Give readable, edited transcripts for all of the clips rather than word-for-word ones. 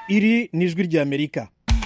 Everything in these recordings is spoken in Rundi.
iri ni ijwi ry'Amerika.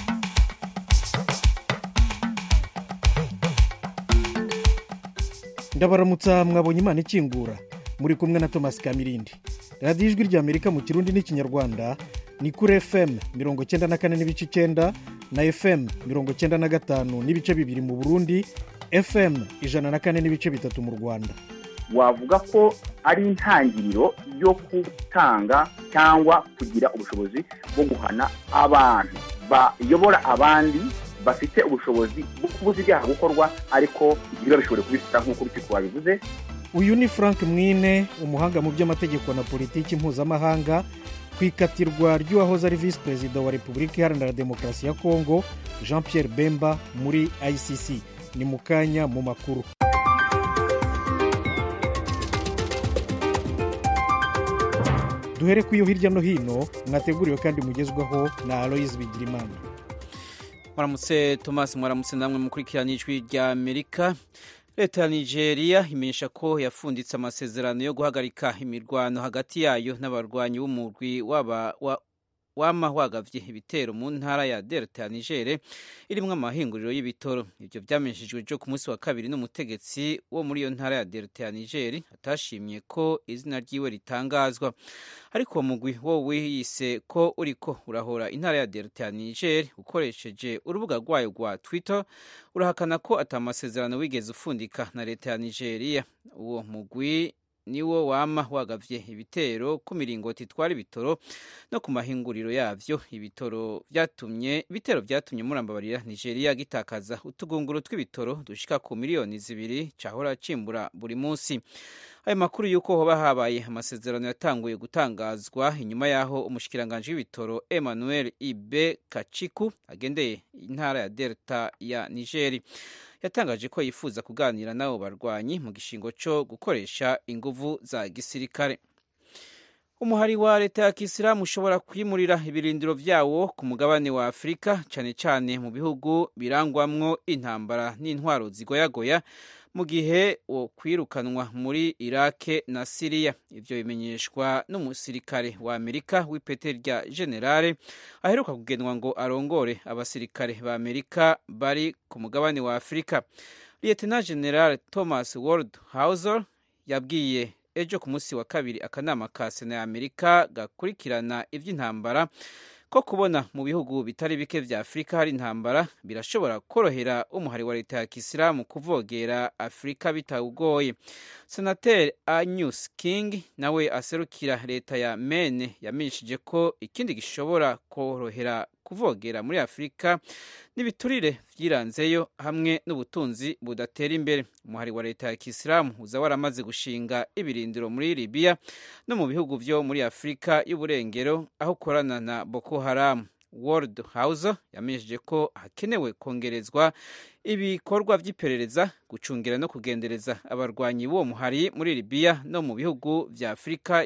Ndabaramutsa mwabonye Imana ikingura, muri kumwe na Thomas Kamirindi. Radiyo ijwi ry'Amerika mu Kirundi n'Ikinyarwanda ni kuri FM 94.9 na FM 95.2 mu Burundi, FM 104.3 mu Rwanda. Wavuga ko ari intangiriro yo gutanga cyangwa kugira ubushobozi bwo guhana abantu bayobora abandi bafite ubushobozi bwo kubuza ibyaha gukorwa, ariko biba bishobora kubifata nk'uko urukiko wabivuze. Uyu ni Frank Mwine, umuhanga mu by'amategeko na politiki mpuzamahanga, ku ikatirwa ry'uwahoze ari visi perezida wa Repubulika Iharanira Demokarasi ya Kongo Jean Pierre Bemba muri ICC. Ni mu kanya mu makuru. Duhere ku yo hirya no hino mwateguriwe kandi mugezwaho na Aloys Bigirimana. Mwaramutse Thomas, mwaramutse namwe mukurikirana ijwi rya Amerika. Leta ya Nigeria imenyesha ko yafunditse amasezerano yo guhagarika imirwano hagati yayo n'abarwanyi b'umurwi wama wagavye ibitero mu ntara ya Delta ya Niger irimwo amahinguriro y'ibitoro. Ivyo vyamenyeshejwe jo ku munsi wa kabiri n'umutegetsi wo muri iyo ntara ya Delta ya Niger atashimye ko izina ryiwe ritangazwa. Ariko uwo mugwi wo wiyise ko uriko urahora intara ya Delta ya Niger ukoresheje urubuga rwayo rwa Twitter urahakana ko atamasezerano wigeze ufundika na leta ya Nigeria. Uwo mugwi niwo wama wagavye ibitero ku miringoti itwara ibitoro no ku mahinguriro yavyo. Ibitero vyatumye murambabarira Nigeria gitakaza utugunguru tw'ibitoro dushika ku miliyoni 2 cahora cimbura buri munsi. Ayo makuru yuko hoba habaye amasezerano yatanguye gutangazwa inyuma yaho umushikiranganje w'ibitoro Emmanuel Ibe Kachiku agendeye intara ya Delta ya Niger yatangaje ko yifuza kuganira nabo barwanyi mu gishingo cyo gukoresha inguvu za gisirikare. Umuhari wa leta ya Kisilamu ushobora kwimurira ibirindiro vyawo ku mugabane wa Afrika, cane cane mu bihugu birangwamwo intambara n'intwaro zigoyagoya, mu gihe wo kwirukanwa muri Iraq na Syria. Ivyo bimenyeshwa n'umusirikare wa Amerika w'ipete rya generale aheruka kugenwa ngo arongore abasirikare ba Amerika bari ku mugabane wa Afrika. Lieutenant General Thomas Waldhauser yabwiye ejo ku munsi wa kabiri akanama ka Sena ya Amerika gakurikirana ivy'intambara ko kubona mu bihugu bitari bike vya Afrika hari intambara birashobora korohera umuhari wa leta ya Kisilamu kuvogera Afrika bitawugoye. Senateur Agnes King nawe aserukira leta ya Maine yamenyeshije ko ikindi gishobora korohera kuvogera muri Afrika n'ibiturire vyiranzeyo hamwe n'ubutunzi budatera imbere. Umuhari wa leta ya Kisilamu uza waramaze gushinga ibirindiro muri Libya no mu bihugu vyo muri Afrika y'uburengero aho ukorana na Boko Haram. Waldhauser yamenyesheje ko hakenewe kongerezwa ibikorwa vy'iperereza, gucungira no kugendereza abarwanyi b'uwo muhari muri Libya no mu bihugu vya Afrika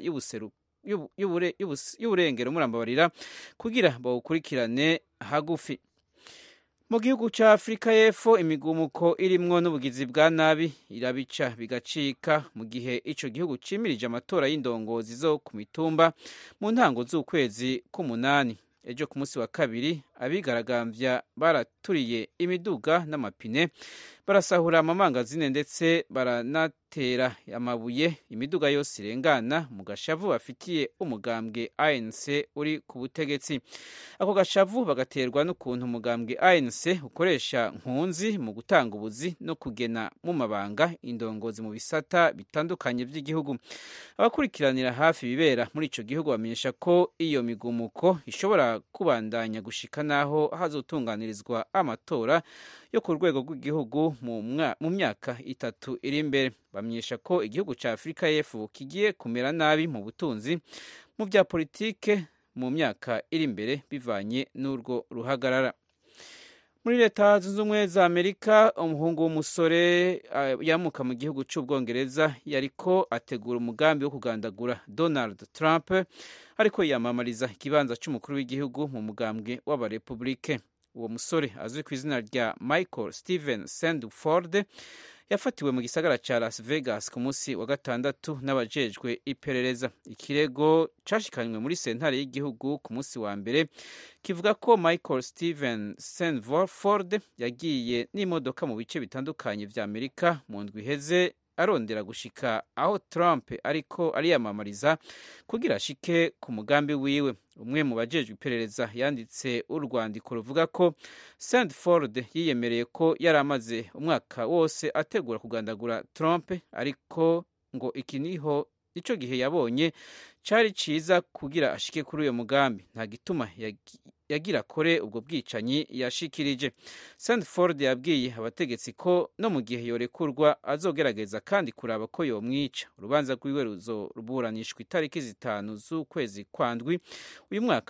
y'uburengero murambabarira kugira bawukurikirane hagufi. Mu gihugu ca Afrika y'Epfo imigumuko irimwo n'ubugizi bwa nabi irabica bigacika mu gihe ico gihugu cimirije amatora y'indongozi zo ku mitumba mu ntango z'ukwezi k'umunani. Ejo ku munsi wa kabiri abigaragambya baraturiye imiduga n'amapine, barasahura amamangazine ndetse baranatera amabuye imiduga yose irengana mu gashavu bafitiye umugambwe ANC uri ku butegetsi. Ako gashavu bagaterwa n'ukuntu umugambwe ANC ukoresha nkunzi mu gutanga ubuzi no kugena mu mabanga indongozi mu bisata bitandukanye vy'igihugu. Abakurikiranira hafi bibera muri ico gihugu bamenyesha ko iyo migumuko ishobora kubandanya gushika naho hazotunganirizwa amatora yo ku rwego rw'igihugu mu myaka 3 iri imbere. Bamenyesha ko igihugu ca Afrika y'Epfo kigiye kumera nabi mu butunzi mu vya politike mu myaka iri imbere bivanye n'urwo ruhagarara. Muri leta zunze ubumwe za Amerika umuhungu w'umusore yamuka mu gihugu c'Ubwongereza yariko ategura umugambi wo kugandagura Donald Trump ariko yamamariza ikibanza c'umukuru w'igihugu mu mugambwe w'abarepublike. Uwo musore azwi ku izina rya Michael Steven Sandford yafatiwe mu gisagara ca Las Vegas ku munsi wa gatandatu n'abajejwe iperereza. Ikirego cashikanywe muri sentare y'igihugu ku munsi wa mbere kivuga ko Michael Steven Sanford yagiye n'imodoka mu bice bitandukanye vya Amerika mu ndwi iheze arondera gushika aho Trump ariko ariyamamariza kugira ashike ku mugambi wiwe. Umwe mu bajejwe iperereza yanditse urwandiko ruvuga ko Sanford yiyemereye ko yari amaze umwaka wose ategura kugandagura Trump, ariko ngo iki niho ico gihe yabonye cari ciza kugira ashike kuri uyo mugambi, nta gituma yagira kore ubwo bwicanyi yashikirije. Sanford yabwiye abategetsi ko no mu gihe yorekurwa azogerageza kandi kuraba ko yomwica. Urubanza rwiwe ruzoburanishwa itariki 5 z'ukwezi kwa ndwi uyu mwaka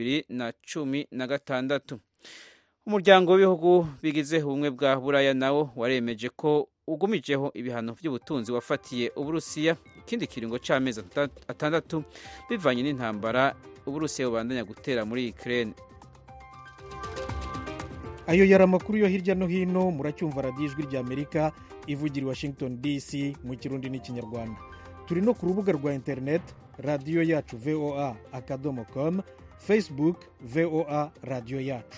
w'2016. Umuryango w'ibihugu bigize ubumwe bwa Buraya nawo waremeje ko ugumijeho ibihano by'ubutunzi wafatiye Uburusiya ikindi kiringo c'amezi 6 bivanye n'intambara Uburusiya bubandanya gutera muri Ukraine. Ayo yari amakuru yo hirya no hino. Muracyumva radiyo ijwi rya Amerika ivugira i Washington DC mu Kirundi n'Ikinyarwanda. Turi no ku rubuga rwa internet radiyo yacu voa.com, Facebook VOA radiyo yacu.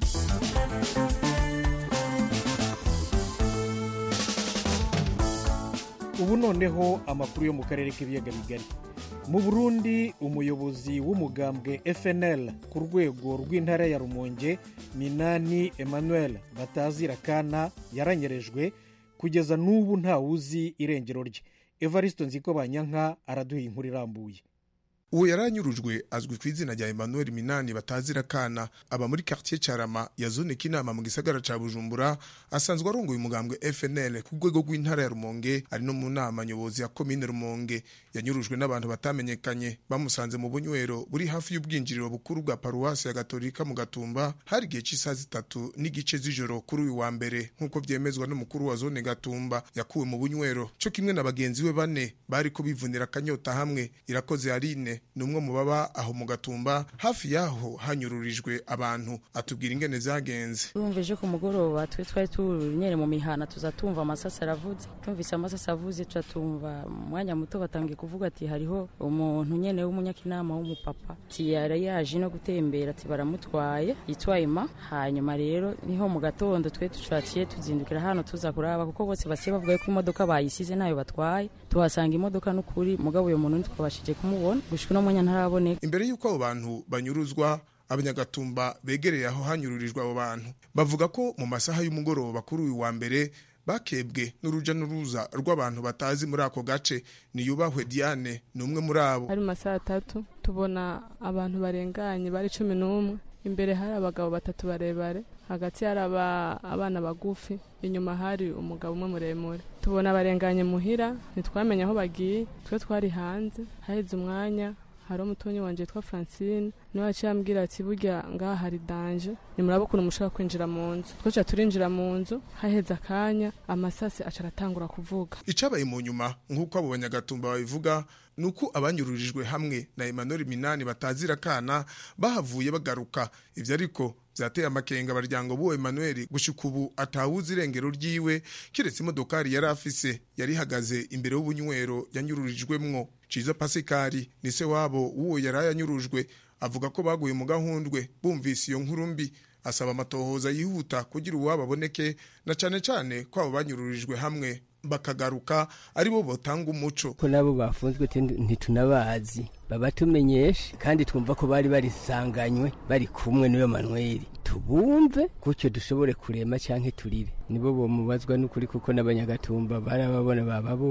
Ubu noneho amakuru yo mu karere k'ibiyaga bigari. Mu Burundi umuyobozi w'umugambwe FNL ku rwego rw'intara ya Rumonge Minani Emmanuel Batazira Kana yaranyerejwe kugeza n'ubu nta wuzi irengero rye. Evaristo Nzikobanyanka araduha inkuru irambuye. Uwo yaranyurujwe azwi ku izina rya Emmanuel Minani Batazira Kana, aba muri quartier Carama ya zone Kinama mu gisagara ca Bujumbura, asanzwe arongoye umugambwe FNL ku rwego rw'intara ya Rumonge, ari no mu nama nyobozi ya commune Rumonge. Yanyurujwe n'abantu batamenyekanye bamusanze mu bunywero buri hafi y'ubwinjiriro bukuru bwa paruwasi ya Gatolika mu Gatumba hari gihe cy'isaha 3 n'igice z'ijoro kuri uyu wa mbere, nkuko vyemezwa n'umukuru wa zone Gatumba. Yakuwe mu bunywero cyo kimwe na bagenzi we bane bari ko bivunira kanyota hamwe. Irakoze Aline numwe mu baba aho mu Gatumba hafi yaho hanyururijwe abantu, atubwira ingene zagenze. Urumveje ku mugoroba twari tunyere mu mihana tuzatumva amasasa aravuze, tumvise amasasa avuze tuzatumva mwanya muto batangiye kuvuga ati hariho umuntu nyene w'umunyakinama w'umupapa yari yaje no gutembera ati baramutwaye yitwayima. Hanyuma rero niho mu gatondo twe tucaciye tuzindukira hano tuza kuraba kuko bose basiye bavuga ko imodoka bayisize nayo batwaye, tuhasanga imodoka n'ukuri mugabo uyo muntu twabashije kumubona gushika no mwanya ntaraboneka. Imbere yuko abo bantu banyuruzwa, Abanyagatumba begereye aho hanyururijwe abo bantu bavuga ko mu masaha y'umugoroba kuri uyu wa mbere bakebwe n'uruja n'uruza rw'abantu batazi muri ako gace. Niyubahwe Diane numwe muri abo. Hari masaha 3 tubona abantu barenganye bari 11. Imbere hari abagabo 3 barebare, hagati hari abana bagufi, inyuma hari umugabo umwe muremure. Tubona barenganye muhira, ntitwamenya aho bagiye, twe twari hanze. Haheze umwanya hari umutonyi wanje twa Francine niwe acambwira ati burya ngaha hari danger, nimurabukuna mushaka kwinjira mu nzu. Twaca turinjira mu nzu, haheze akanya amasase acaratangura kuvuga. Icabaye mu nyuma nk'uko abo Banyagatumba babivuga nuko abanyururijwe hamwe na Emmanuel Minani Batazira Kana bahavuye bagaruka. Ivyo ariko vyateye amakenga baryango bo Emmanuel gushika ubu atawuzi irengero ryiwe, kiretse imodokari yari afise yari hagaze imbere y'ubunywero yanyururijwemwo. Ciza Pasikari ni se wabo uwo yarayanyurujwe, avuga ko baguye mu gahundwe bumvise iyo nkuru mbi, asaba amatohoza yihuta kugira uwababoneke, na cane ko abo banyururijwe hamwe bakagaruka ari bo botanga umuco. Ko nabo bafunzwe ntitunabazi, babatumenyeshe kandi twumva ko bari barisanganywe bari kumwe n'uyo Manuel, tubumve kucyo dushobore kurema canke turire. Nibo bomubazwa n'ukuri kuko n'Abanyagatumba barababona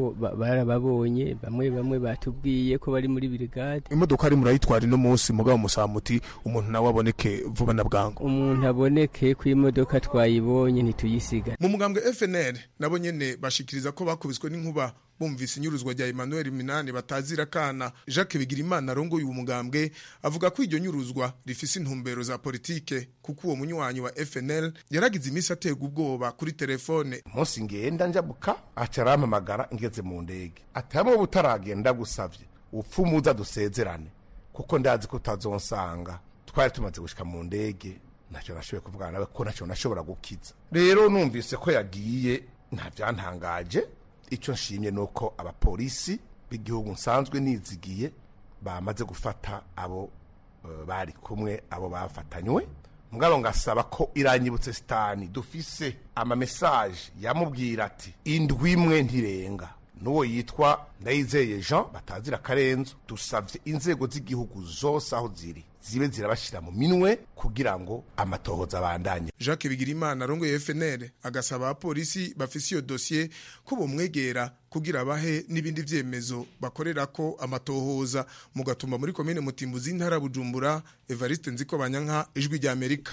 barababonye, bamwe batubwiye ko bari muri brigade. Imodoka ari murayitwara no munsi mugabo musamuti umuntu nawe aboneke vuba na bwangu. Umuntu aboneke ku imodoka twayibonye ntituyisiga. Mu mugambwe FNL nabo nyene bashikiriza ko bakubiswe n'inkuba bumvise inyuruzwa rya Emmanuel Minani Batazira Kana. Jacques Bigirimana arongoye uwo mugambwe avuga ko iryo nyuruzwa rifise intumbero za politike, kuko uwo munywanyi wa FNL yaragize imisi aterwa ubwoba kuri telefone. Munsi ngenda njabuka acarampamagara ngeze mu ndege ati hamwe butaragenda gusavye upfumuza dusezerane kuko ndazi ko utazonsanga. Twari tumaze gushika mu ndege, naco nashoboye kuvugana nawe ko naco nashobora gukiza. Rero numvise ko yagiye nta byantangaje. Icyo nshimye nuko abapolisi b'igihugu nsanzwe nizigiye bamaze gufata abo bari kumwe, abo bafatanywe. Mugabo ngasaba ko iranyibutse Sitani dufise ama message yamubwira ati indwi imwe ntirenga, n'uwo yitwa Ndayizeye Jean batazira Karenzo, dusavye inzego z'igihugu zose aho ziri zibe zirabashira mu minwe kugira ngo amatohoza abandanye. Jacques Bigirimana arongoye FNL agasaba abapolisi bafise iyo dossier ko bomwegera kugira bahe n'ibindi vyemezo bakorera ko amatohoza. Mu Gatumba muri commune Mutimbuzi ntara Bujumbura, Evariste Nzikobanyanka, Ijwi rya Amerika.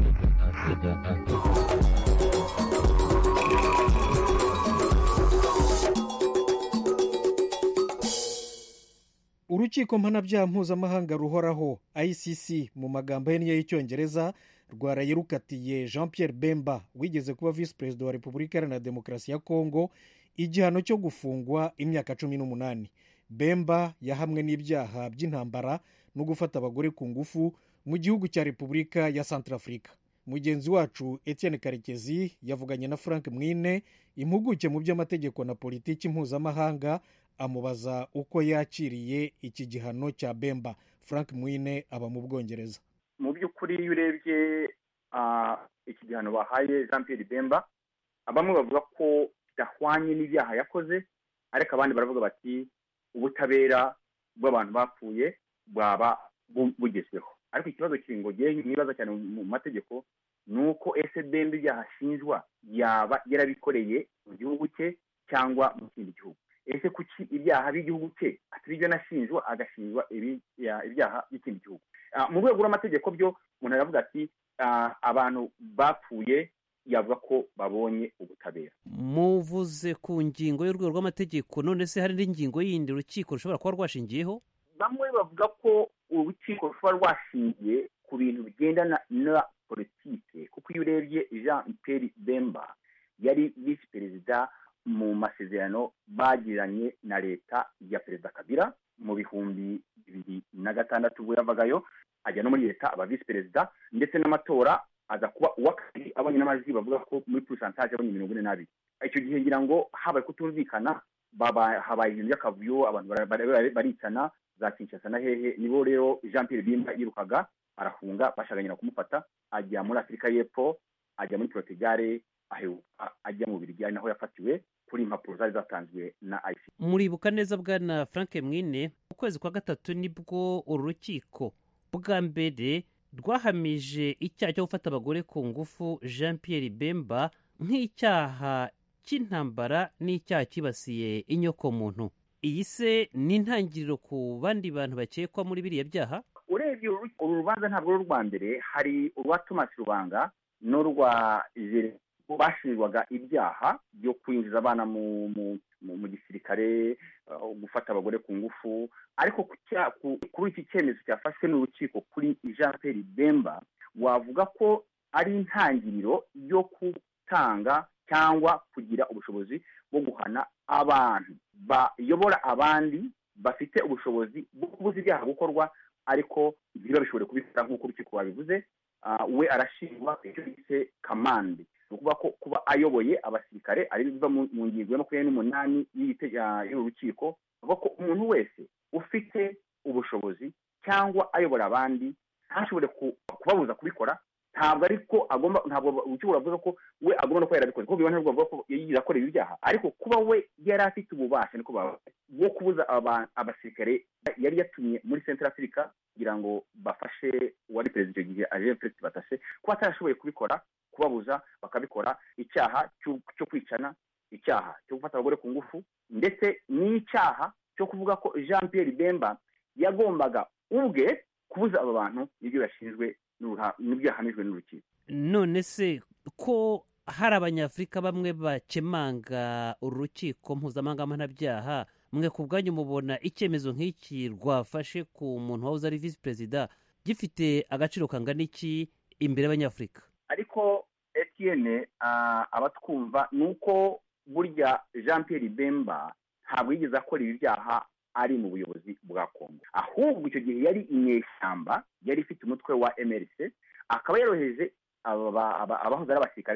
Urukiko mpanabyaha mpuzamahanga ruhoraho ICC mu magambo ye y'icyongereza rwaraye rukatiye Jean Pierre Bemba wigeze kuba vice perezida wa Repubulika Iharanira Demokarasi ya Kongo igihano cyo gufungwa imyaka 18. Bemba yahamwe n'ibyaha by'intambara no gufata abagore ku ngufu mu gihugu cya Repubulika ya Centrafrica. Mugenzi wacu Etienne Karekezi yavuganye na Frank Mwine, impuguke mu by'amategeko na politiki mpuzamahanga, amubaza uko yakiriye iki gihano cya Bemba. Frank Mwine aba mu Bwongereza. Mu by'ukuri iyo urebye iki gihano bahaye Jean Pierre Bemba, bamwe bavuga ko kidahwanye n'ibyaha yakoze, ariko abandi baravuga bati ubutabera bw'abantu bapfuye bwaba bugezweho. Ariko ikibazo kiringoye nibaza cyane mu mategeko nuko Bemba ibyaha ashinjwa yaba yarabikoreye mu gihugu cye cyangwa mu kindi gihugu. Ese kuki ibyaha by'igihugu cye atiribyo nashinjwa agashinjwa ibyaha by'ikindi gihugu? Mu rwego rw'amategeko byo umuntu aravuga ati abantu bapfuye yavuga ko babonye ubutabera. Muvuze ku ngingo y'urwego rw'amategeko, none se hari n'ingingo yindi urukiko rushobora kuba rwashingiyeho? Bamwe bavuga ko urukiko rushobora rwashingiye ku bintu bigendana na politike, kuko iyo urebye Jean Pierre Bemba yari visi perezida mu masezerano bagiranye na leta ya Perezida Kabila mu 2006 ubwo yavagayo ajya no muri leta aba visi perezida, ndetse n'amatora aza kuba uwakabiri abonye n'amajwi bavuga ko muri pourcentage abonye 42. Icyo gihe ngira ngo habaye kutumvikana, habaye ibintu by'akavuyo, abantu baricana za Kinshasa na hehe. Nibo rero Jean Pierre Bemba yirukaga arafunga, bashaganyira kumufata, ajya muri Afrika y'Epfo, ajya muri Portugal, ajya mu Birigi, naho yafatiwe kuri impapuro zari zatanzwe na ICC. Muribuka neza bwana Frank Mwine, ukwezi kwa gatatu nibwo urukiko bwa mbere rwahamije icyaha cyo gufata abagore ku ngufu Jean Pierre Bemba nk'icyaha cy'intambara n'icyaha kibasiye inyoko muntu. Iyi se ni intangiriro ku bandi bantu bakekwa muri biriya byaha? Urebye uru rubanza ntabwo ari urwa mbere, hari urwa Thomas Rubanga n'urwa Jeremy bashinjwaga ibyaha byo kwinjiza abana mu gisirikare, gufata abagore ku ngufu. Ariko kuri iki cyemezo cyafashwe n'urukiko kuri Jean Pierre Bemba, wavuga ko ari intangiriro yo gutanga cyangwa kugira ubushobozi bwo guhana abantu bayobora abandi bafite ubushobozi bwo kubuza ibyaha gukorwa, ariko biba bishobora kubikora nk'uko urukiko wabivuze. We arashinjwa icyo bise kamande, ukuvuga ko kuba ayoboye abasirikare ari biva mu ngingo ya 28 y'urukiko, avuga ko umuntu wese ufite ubushobozi cyangwa ayobora abandi ntashobore kubabuza kubikora. Ntabwo urukiko ravuga ko we agomba no kuba yarabikoze, kuko bibona bavuga ko yigira akora ibyaha, ariko kuba we yari afite ububasha niko bwo kubuza abasirikare yari yatumye muri Central Africa kugira ngo bafashe uwari perezida icyo gihe Alain Felix Batashe, kuba atarashoboye kubikora, kubabuza bakabikora. Icyaha cyo kwicana, icyaha cyo gufata abagore ku ngufu, ndetse n'icyaha cyo kuvuga ko Jean Pierre Bemba yagombaga ubwe kubuza aba bantu n'ibyo yashinjwe n'ibyo yahamijwe n'urukiko. None se ko hari abanyafurika bamwe bakemanga urukiko mpuzamahanga mpanabyaha, mwe ku bwanyu mubona icyemezo nk'iki rwafashe ku muntu wahoze ari visi perezida gifite agaciro kangana iki imbere y'abanyafurika? Ariko Etienne, abatwumva nuko burya Jean Pierre Bemba ntabwo yigeze akora ibi byaha ari mu buyobozi bwa Kongo, ahubwo icyo gihe yari inyeshyamba, yari ifite umutwe wa MLC, akaba yaroheje abahoze ari abasirikare be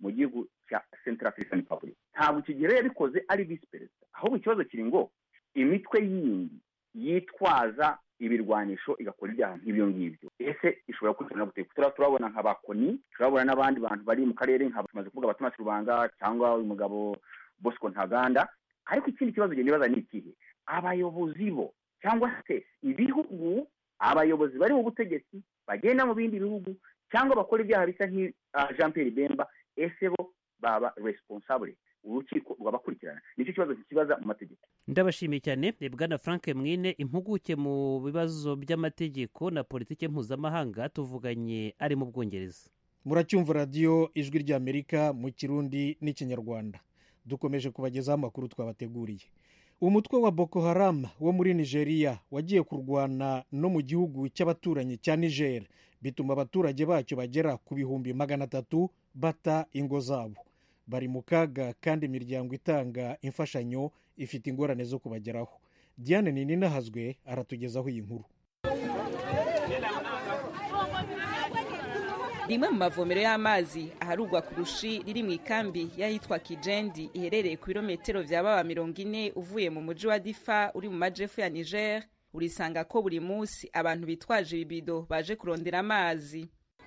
mu gihugu cya Central African Republic. Ntabwo iki gihe yabikoze ari vice perezida, ahubwo ikibazo kiri ngo imitwe yindi yitwaza ibirwanisho igakora ibyaha nk'ibyo ngibyo ese ishobora kugira gute? Turabona nk'abakoni, turabona n'abandi bantu bari mu karere nka tumaze kuvuga Thomas Rubanga cyangwa uyu mugabo Bosco Ntaganda. Ariko ikindi kibazo genda nibaza ni ikihe, abayobozi bo cyangwa se ibihugu, abayobozi bari mu butegetsi bagenda mu bindi bihugu cyangwa bakora ibyaha bisa Jean Pierre Bemba, ese bo baba responsable, urukiko rwabakurikirana? Nicyo kibazo kibaza mu mategeko. Ndabashimiye cyane Bwana Frank Mwine, impuguke mu bibazo by'amategeko na politike mpuzamahanga, tuvuganye ari mu Bwongereza. Muracyumva radiyo Ijwi ry'Amerika mu Kirundi n'Ikinyarwanda. Dukomeje kubagezaho amakuru twabateguriye. Umutwe wa Boko Haram wo muri Nigeria wagiye kurwana no mu gihugu cy'abaturanyi cya Niger, bituma abaturage bacyo bagera ku 300,000 bata ingo zabo. Bari mu kaga kandi imiryango itanga imfashanyo ifite ingorane zo kubageraho. Diane Nininahazwe aratugezaho iyi nkuru. Rimwe mu mavomero y'amazi aharugwa ku rushi riri mu ikambi y'ahitwa Kijendi iherereye ku birometero vya baba 40 uvuye mu muji wa Difa uri mu majepfo ya Niger, urisanga ko buri munsi abantu bitwaje ibibido baje kurondera amazi.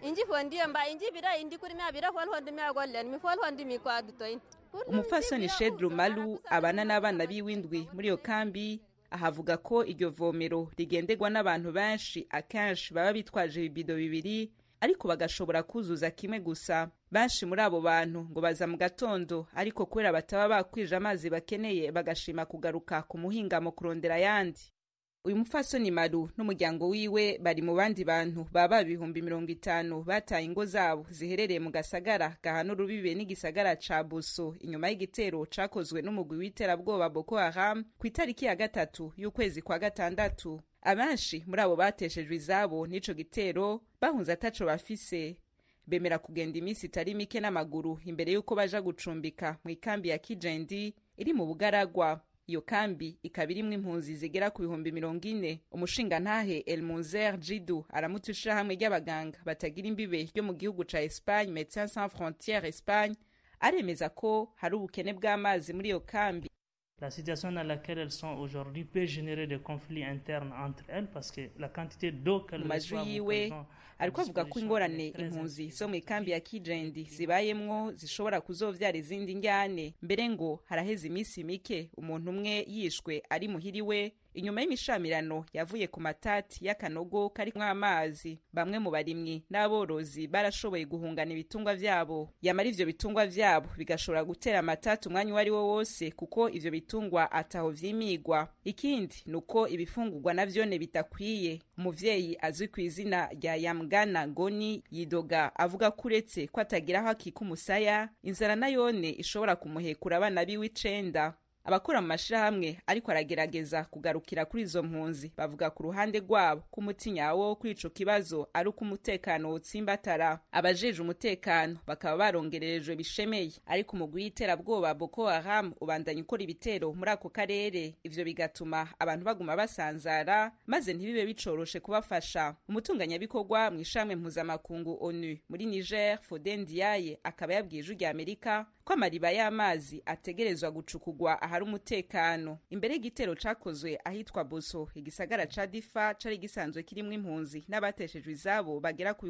Umufasoni Shedru Malu abana n'abana biwindwi muri iyo kambi ahavuga ko iryo vomero rigenderwa n'abantu benshi, akenshi baba bitwaje ibibido bibiri ariko bagashobora kuzuza kimwe gusa. Benshi muri abo bantu ngo baza mu gatondo, ariko kubera bataba bakwije amazi bakeneye bagashima kugaruka ku muhingamo kurondera yandi. Uyu mufasoni Malu n'umuryango wiwe bari mu bandi bantu baba 50,000 bataye ingo zabo ziherereye mu gasagara gahana urubibe n'igisagara ca Boso inyuma y'igitero cakozwe n'umugwi w'iterabwoba Boko Haram ku itariki ya 3 y'ukwezi kwa gatandatu. Abenshi muri abo bateshejwe izabo n'ico gitero bahunze ataco bafise, bemera kugenda iminsi itari mike n'amaguru imbere y'uko baja gucumbika mu ikambi ya Kijendi iri mu Bugaragwa. Iyo kambi ikaba irimwo impunzi zigera ku 40,000. Umushingantahe Elmunzer Jidu aramutushira hamwe ry'abaganga batagira imbibe ryo mu gihugu ca Espagne, Médecins Sans Frontières Espagne, aremeza ko hari ubukene bw'amazi muri iyo kambi. La situation dans laquelle elles sont aujourd'hui peut générer des conflits internes entre elles parce que la quantité d'eau qu'elles reçoivent ariko avuga ko ingorane impunzi zo mu ikambi ya Kijendi zibayemwo zishobora kuzovyara izindi njyane. Mbere ngo haraheze iminsi mike umuntu umwe yishwe ari muhiriwe inyuma y'imishamirano yavuye ku matati y'akanogo kari mw'amazi. Bamwe mu barimyi n'aborozi barashoboye guhungana ibitungwa vyabo, yamara ivyo bitungwa vyabo bigashobora gutera amatati umwanya wari wo wose kuko ivyo bitungwa ataho vyimigwa. Ikindi nuko ibifungurwa navyone bitakwiye. Umuvyeyi azwi ku izina rya Yamgana Ngoni yidoga avuga kuretse ko atagira aho akika umusaya, inzara nayone ishobora kumuhekura abana biwe 9. Abakora mu mashirahamwe ariko aragerageza kugarukira kuri izo mpunzi bavuga ku ruhande rwabo ko umutinyawo kuri ico kibazo ari uko umutekano utsimbatara. Abajeje umutekano bakaba barongererejwe bishemeye, ariko umugwi w'iterabwoba Boko Haram ubandanya ukora ibitero muri ako karere. Ivyo bigatuma abantu baguma basanzara maze ntibibe bicoroshe kubafasha. Umutunganyabikorwa mu ishamwe mpuzamakungu ONU muri Niger, Foden Ndiaye, akaba yabwiye Ijwi ry'Amerika ko amariba y'amazi ategerezwa gucukugwa ahari umutekano. Imbere y'igitero cakozwe ahitwa Boso, igisagara ca Difa cari gisanzwe kirimwo impunzi n'abateshejwe izabo bagera ku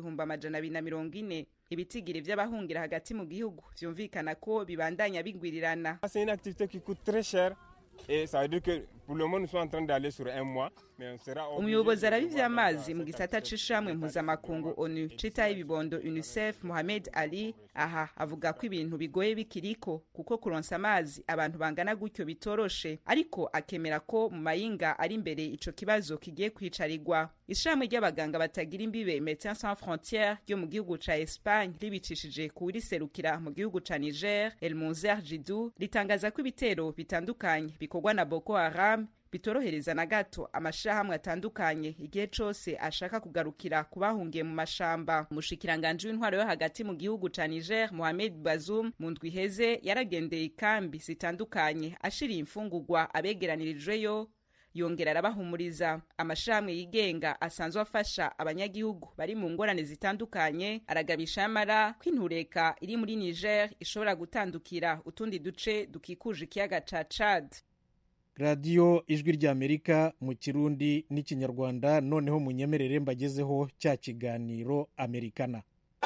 240. Ibitigiri vy'abahungira hagati mu gihugu vyumvikana ko bibandanya bigwirirana. C'est une activité qui coûte très cher et ça veut dire que pour le moment nous sommes en train d'aller sur un mois. Umuyobozi arabivy'amazi mu gisata c'ishamwe mpuzamakungu ONU citaye ibibondo UNICEF Mohamed Ali aha avuga ko ibintu bigoye bikiriko kuko kuronsa amazi abantu bangana gutyo bitoroshe, ariko akemera ko mu mayinga ari imbere ico kibazo kigiye kwicarirwa. Ishamwe ry'abaganga batagira imbibe Médecins Sans Frontières ryo mu gihugu ca Espagne ribicishije kuriserukira mu gihugu ca Niger, Elmunzer Jidu, ritangaza ko ibitero bitandukanye bikorwa na Boko Haram bitorohereza na gato amashirahamwe atandukanye igihe cose ashaka kugarukira kubahungiye mu mashamba. Umushikiranganje w'intwaro yo hagati mu gihugu ca Niger Mohamed Bazoum mu ndwi iheze yaragendeye ikambi zitandukanye ashiriye imfungurwa abegeranirijweyo, yongera arabahumuriza. Amashirahamwe yigenga asanzwe afasha abanyagihugu bari mu ngorane zitandukanye aragabisha yamara ko intureka iri muri Niger ishobora gutandukira utundi duce dukikuje ikiyaga ca Chad. radiyo ijwi ry'Amerika mu kirundi n'ikinyarwanda. Noneho munyemerere mbagezeho cya kiganiro Amerikana.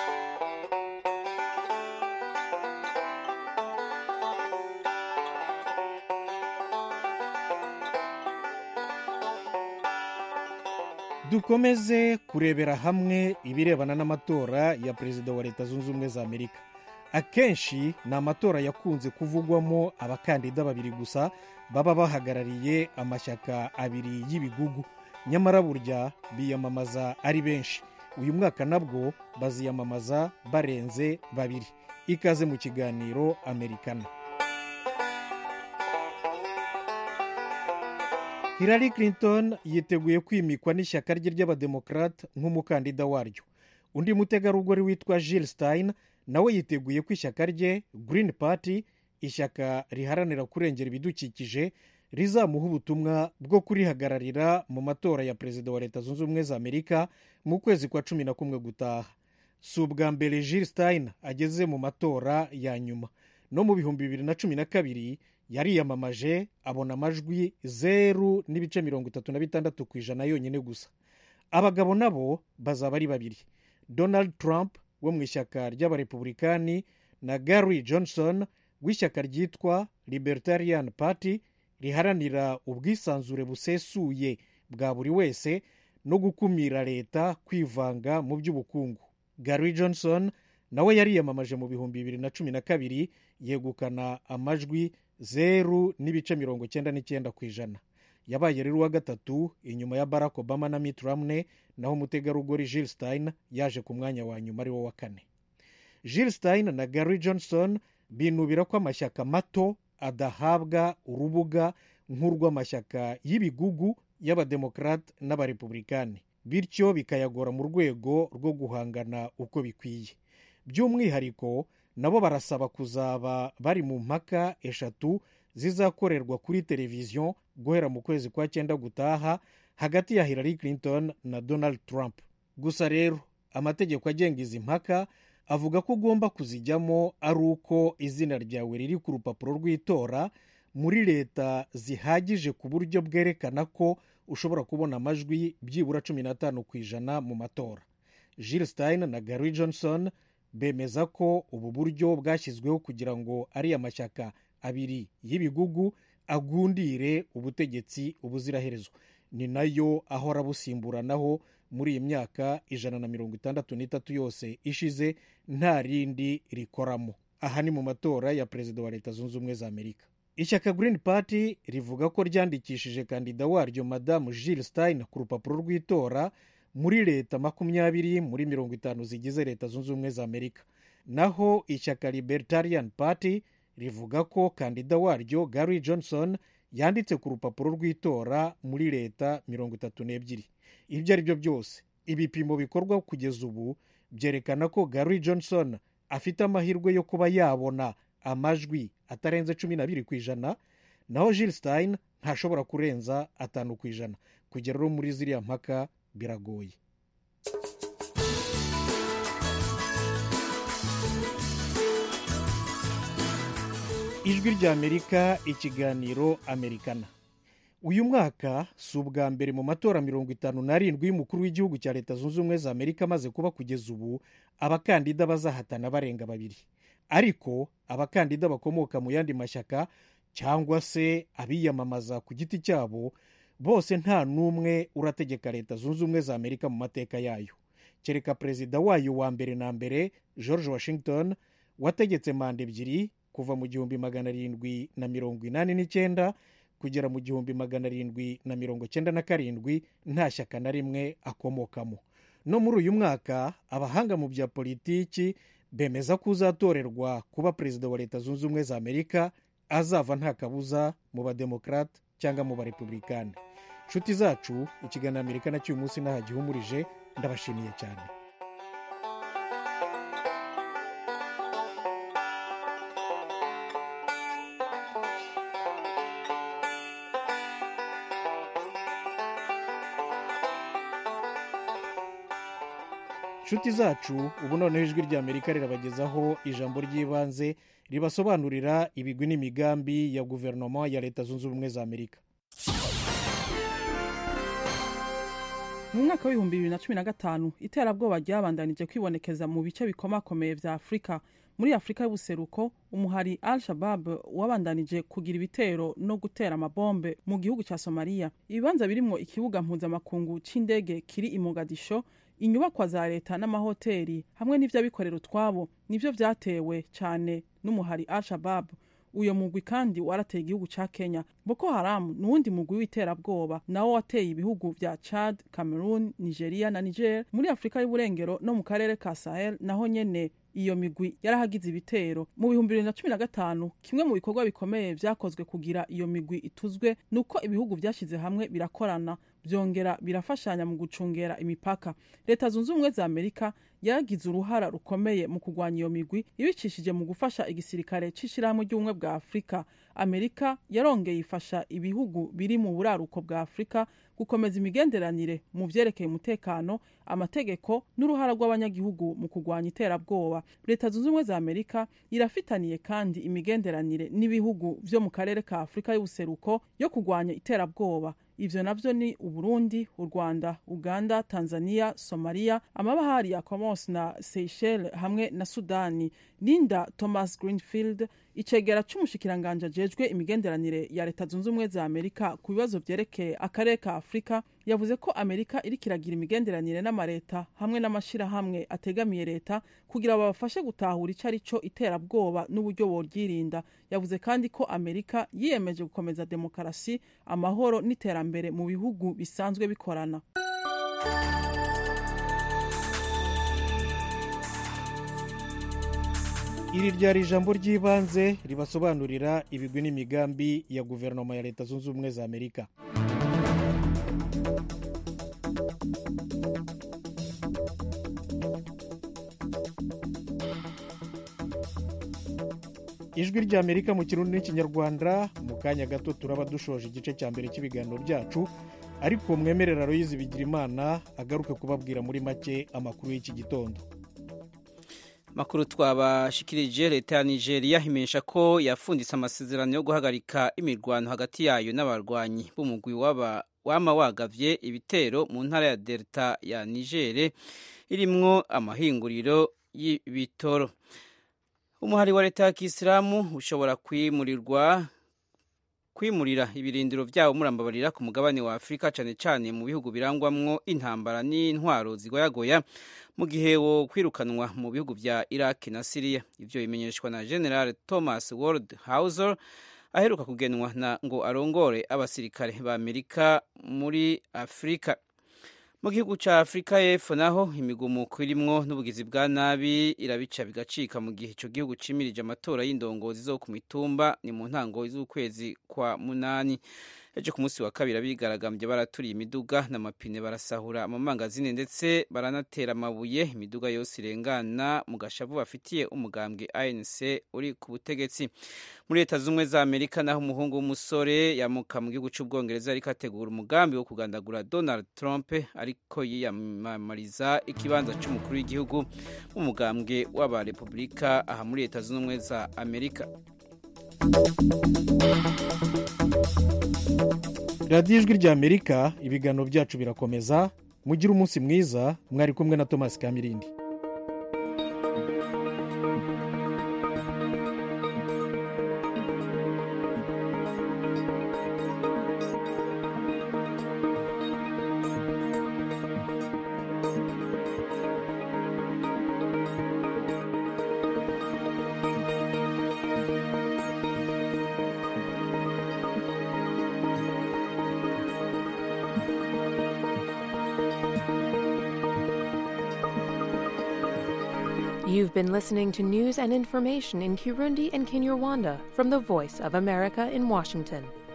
dukomeze kurebera hamwe ibirebana n'amatora ya perezida wa leta zunze ubumwe za Amerika. Akenshi ni amatora yakunze kuvugwamo abakandida babiri gusa baba bahagarariye amashyaka abiri y'ibigugu, nyamara burya biyamamaza ari benshi. Uyu mwaka nabwo baziyamamaza barenze babiri. Ikaze mu kiganiro Amerikana. Hillary Clinton yiteguye kwimikwa n'ishyaka rye ry'abademokrate nk'umukandida waryo. Undi mutegarugori witwa Jill Stein nawe yiteguye ko ishyaka rye Green Party, ishyaka riharanira kurengera ibidukikije, rizamuha ubutumwa bwo kurihagararira mu matora ya perezida wa leta zunze ubumwe za Amerika mu kwezi kwa 11 gutaha. Si ubwa mbere Jill Stein ageze mu matora ya nyuma. No mu 2012 yariyamamaje abona amajwi 0.36% yonyine gusa. Abagabo nabo bazaba ari babiri, Donald Trump wo mu ishyaka ry'abarepublikani na Gary Johnson w'ishyaka ryitwa Libertarian Party riharanira ubwisanzure busesuye bwa buri wese no gukumira leta kwivanga mu by'ubukungu. Gary Johnson nawe yariyamamaje mu 2012 yegukana amajwi 0.99%. Yabaye rero uwa gatatu inyuma ya Barack Obama na Mitt Romney, naho umutegarugori Jill Stein yaje ku mwanya wa nyuma ari wo wa kane. Jill Stein na Gary Johnson binubira ko amashyaka mato adahabwa urubuga nk'urw'amashyaka y'ibigugu y'abademokrate n'abarepublikani, bityo bikayagora mu rwego rwo guhangana uko bikwiye. By'umwihariko nabo barasaba kuzaba bari mu mpaka eshatu zizakorerwa kuri televiziyo guhera mu kwezi kwa 9 gutaha hagati ya Hillary Clinton na Donald Trump. Gusa rero amategeko agenga izi mpaka avuga ko ugomba kuzijyamo ari uko izina ryawe riri ku rupapuro rw'itora muri leta zihagije ku buryo bwerekana ko ushobora kubona amajwi byibura 15% mu matora. Jill Stein na Gary Johnson bemeza ko ubu buryo bwashyizweho kugira ngo ari amashyaka abiri y'ibigugu agundire ubutegetsi ubuziraherezo. Ni nayo ahora busimburanaho muri iyi myaka 163 yose ishize nta rindi rikoramo. Aha ni mu matora ya perezida wa leta zunze ubumwe za Amerika. Ishyaka Green Party rivuga ko ryandikishije kandida waryo Madame Jill Stein ku rupapuro rw'itora muri leta 20 muri 50 zigize leta zunze ubumwe za Amerika. Naho ishyaka Libertarian Party rivuga ko kandida waryo Gary Johnson yanditse ku rupapuro rw'itora muri leta 32. Ibyo ari byo byose, ibipimo bikorwa kugeza ubu byerekana ko Gary Johnson afite amahirwe yo kuba yabona amajwi atarenze 12%, naho Jill Stein ntashobora kurenza 5%. Kugera muri ziriya mpaka biragoye. Ijwi ry'Amerika, ikiganiro Amerikana. Uyu mwaka si ubwa mbere mu matora 57 y'umukuru w'igihugu cya leta zunze ubumwe za Amerika maze kuba kugeza ubu abakandida bazahatana barenga babiri. Ariko abakandida bakomoka mu yandi mashyaka cyangwa se abiyamamaza ku giti cyabo bose nta n'umwe urategeka leta zunze ubumwe za Amerika mu mateka yayo. Kereka perezida wayo wa mbere na mbere George Washington wategetse manda ebyiri kuva mu 1789 kugera mu 1797 nta shyaka na rimwe akomokamo. No muri uyu mwaka abahanga mu bya politiki bemeza ko uzatorerwa kuba perezida wa leta zunze ubumwe za Amerika azava nta kabuza mu bademokrate cyangwa mu barepublikani. Nshuti zacu, ikiganiro Amerikana cy'uyu munsi nahagihumurije. Ndabashimiye cyane. nshuti zacu ubu noneho ijwi ry'amerika rirabagezaho ijambo ry'ibanze ribasobanurira ibigwi n'imigambi ya guverinoma ya leta zunze ubumwe za amerika. mu mwaka w'ibihumbi 2015 iterabwoba ryabandanije kwibonekeza mu bice bikomakomeye vya afurika. muri afurika y'ubuseruko umuhari al-shabab wabandanije kugira ibitero no gutera amabombe mu gihugu cya somaliya. ibibanza birimwo ikibuga mpuzamakungu c'indege kiri i Mogadisho, inyubakwa za leta n'amahoteli hamwe n'ivy'abikorera utwabo nivyo vyatewe cane n'umuhari al-shabab. uyo mugwi kandi warateye igihugu ca Kenya. Boko Haram n'uwundi mugwi w'iterabwoba nawo wateye ibihugu vya Chad, Cameroon, Nigeria na Niger. muri Afrika y'uburengero no mu karere ka Sahel naho nyene iyo migwi yarahagize ibitero. mu bihumbi 2015 kimwe mu bikorwa bikomeye vyakozwe kugira iyo migwi ituzwe nuko ibihugu vyashize hamwe birakorana byongera birafashanya mu gucungera imipaka. leta zunze ubumwe za Amerika yagize uruhara rukomeye mu kurwanya iyo migwi ibicishije mu gufasha igisirikare c'ishirahamwe ry'ubumwe bwa Afrika. Amerika yarongeye ifasha ibihugu biri mu buraruko bwa Afrika gukomeza imigenderanire mu vyerekeye umutekano, amategeko n'uruhara rw'abanyagihugu mu kurwanya iterabwoba. leta zunze ubumwe za Amerika irafitaniye kandi imigenderanire n'ibihugu vyo mu karere ka Afrika y'ubuseruko yo kurwanya iterabwoba. ivyo navyo ni Uburundi, u Rwanda, Uganda, Tanzania, Somalia, amabahari ya Comoros na Seychelles hamwe na Sudani. Linda Thomas Greenfield, icegera c'umushikiranganje ajejwe imigenderanire ya leta zunze ubumwe za Amerika ku bibazo vyerekeye akarere ka Afrika, yavuze ko Amerika iriko iragira imigenderanire n'amareta hamwe n'amashirahamwe ategamiye leta kugira babafashe gutahura ico arico iterabwoba n'uburyo boryirinda. yavuze kandi ko Amerika yiyemeje gukomeza demokarasi, amahoro n'iterambere mu bihugu bisanzwe bikorana. iri ryari ijambo ry'ibanze ribasobanurira ibigwi n'imigambi ya guverinoma ya leta zunze ubumwe za Amerika. ijwi ry'Amerika mu kirundi n'ikinyarwanda. mu kanya gato turaba dushoje igice cya mbere cy'ibiganiro byacu, ariko mwemerera Aloyizi Bigirimana agaruke kubabwira muri make amakuru y'iki gitondo. makuru twabashikirije, leta ya Nigeria imenyesha ko yafunditse amasezerano yo guhagarika imirwano hagati yayo n'abarwanyi b'umugwi wama wagavye ibitero mu ntara ya Delta ya Niger irimwo amahinguriro y'ibitoro. umuhari wa leta ya Kisilamu ushobora kwimurira ibirindiro vyawo murambabarira ku mugabane wa Afrika, cane cane mu bihugu birangwamwo intambara n'intwaro zigoyagoya, mu gihe wo kwirukanwa mu bihugu vya Iraq na Syria. ivyo bimenyeshwa na General Thomas Waldhauser aheruka kugenwa ngo arongore abasirikare ba Amerika muri Afrika. mu gihugu ca Afrika y'Epfo naho imigumuko irimwo n'ubugizi bwa nabi irabica bigacika mu gihe ico gihugu cimirije amatora y'indongozi zo ku mitumba ni mu ntango z'ukwezi kwa munani. ejo ku munsi wa kabiri abigaragambye baraturiye imiduga n'amapine, barasahura amamangazine ndetse baranatera amabuye imiduga yose irengana mu gashavu bafitiye umugambwe ANC uri ku butegetsi. muri leta z'ubumwe za Amerika naho umuhungu w'umusore yamuka mu gihugu c'Ubwongereza ariko ategura umugambi wo kugandagura Donald Trump, ariko yiyamamariza ikibanza c'umukuru w'igihugu mu mugambwe w'abarepublika aha muri leta z'ubumwe za Amerika. radiyo ijwi ry'Amerika, ibiganiro byacu birakomeza. mugire umunsi mwiza. mwari kumwe na Thomas Kamirindi. You've been listening to news and information in Kirundi and Kinyarwanda from the Voice of America in Washington.